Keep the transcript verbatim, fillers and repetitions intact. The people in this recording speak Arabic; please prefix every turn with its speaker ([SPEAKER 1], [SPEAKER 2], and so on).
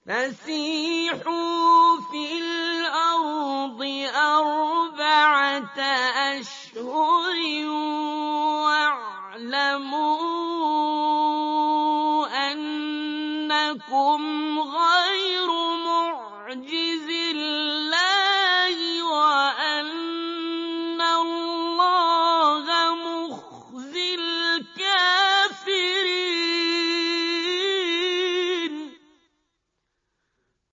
[SPEAKER 1] فَسِيحُوا فِي الْأَرْضِ أَرْبَعَةَ أَشْهُرٍ وَاعْلَمُوا أَنَّكُمْ غَيْرُ مُعْجِزِي